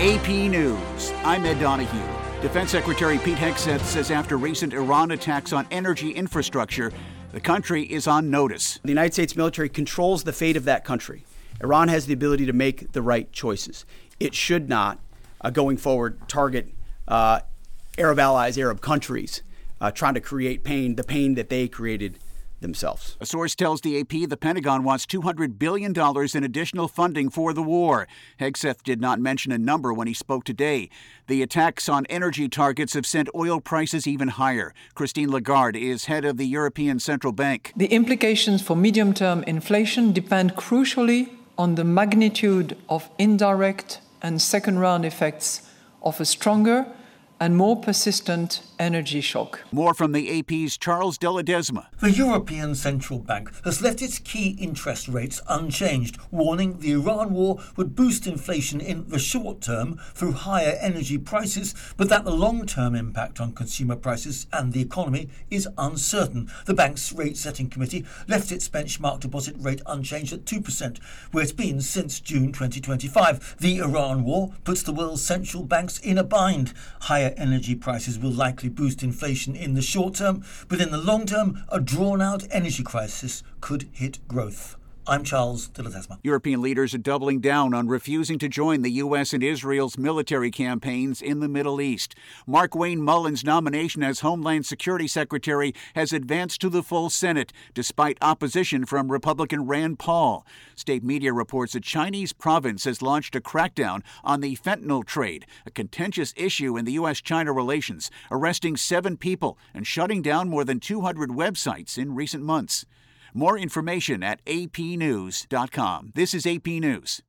AP News, I'm Ed Donahue. Defense Secretary Pete Hegseth says after recent Iran attacks on energy infrastructure, the country is on notice. The United States military controls the fate of that country. Iran has the ability to make the right choices. It should not, going forward, target Arab allies, Arab countries, trying to create pain, the pain that they created themselves. A source tells the AP the Pentagon wants $200 billion in additional funding for the war. Hegseth did not mention a number when he spoke today. The attacks on energy targets have sent oil prices even higher. Christine Lagarde is head of the European Central Bank. The implications for medium-term inflation depend crucially on the magnitude of indirect and second-round effects of a stronger and more persistent energy shock. More from the AP's Charles de Ledesma. The European Central Bank has left its key interest rates unchanged, warning the Iran war would boost inflation in the short term through higher energy prices, but that the long-term impact on consumer prices and the economy is uncertain. The bank's rate-setting committee left its benchmark deposit rate unchanged at 2%, where it's been since June 2025. The Iran war puts the world's central banks in a bind. Higher energy prices will likely boost inflation in the short term, but in the long term, a drawn-out energy crisis could hit growth. I'm Charles de Ledesma. European leaders are doubling down on refusing to join the U.S. and Israel's military campaigns in the Middle East. Markwayne Mullin's nomination as Homeland Security Secretary has advanced to the full Senate, despite opposition from Republican Rand Paul. State media reports a Chinese province has launched a crackdown on the fentanyl trade, a contentious issue in the U.S.-China relations, arresting 7 people and shutting down more than 200 websites in recent months. More information at apnews.com. This is AP News.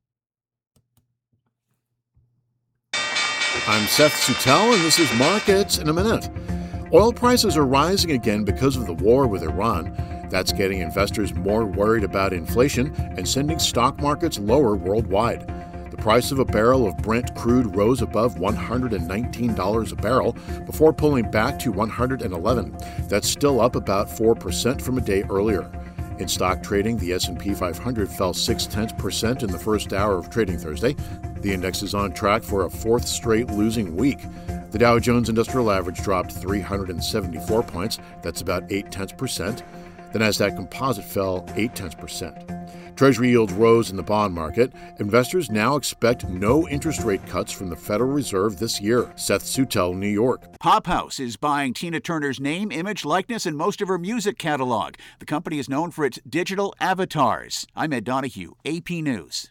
I'm Seth Suttel, and this is Markets in a Minute. Oil prices are rising again because of the war with Iran. That's getting investors more worried about inflation and sending stock markets lower worldwide. The price of a barrel of Brent crude rose above $119 a barrel before pulling back to $111. That's still up about 4% from a day earlier. In stock trading, the S&P 500 fell 0.6% in the first hour of trading Thursday. The index is on track for a 4th straight losing week. The Dow Jones Industrial Average dropped 374 points. That's about 0.8%. The Nasdaq Composite fell 0.8%. Treasury yields rose in the bond market. Investors now expect no interest rate cuts from the Federal Reserve this year. Seth Suttel, New York. Pop House is buying Tina Turner's name, image, likeness, and most of her music catalog. The company is known for its digital avatars. I'm Ed Donahue, AP News.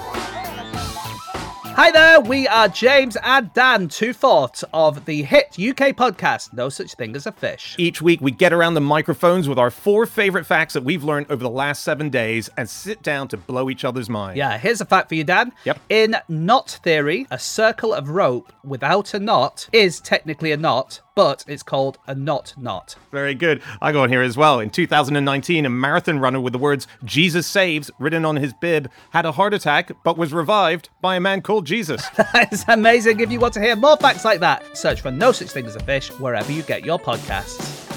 Hi there, we are James and Dan, 2/4 of the hit UK podcast, No Such Thing as a Fish. Each week we get around the microphones with our 4 favorite facts that we've learned over the last 7 days and sit down to blow each other's mind. Yeah, here's a fact for you, Dan. Yep. In knot theory, a circle of rope without a knot is technically a knot, but it's called a knot. Very good. I got one here as well. In 2019, a marathon runner with the words "Jesus saves" written on his bib had a heart attack but was revived by a man called Jesus. That is amazing. If you want to hear more facts like that, search for No Such Thing as a Fish wherever you get your podcasts.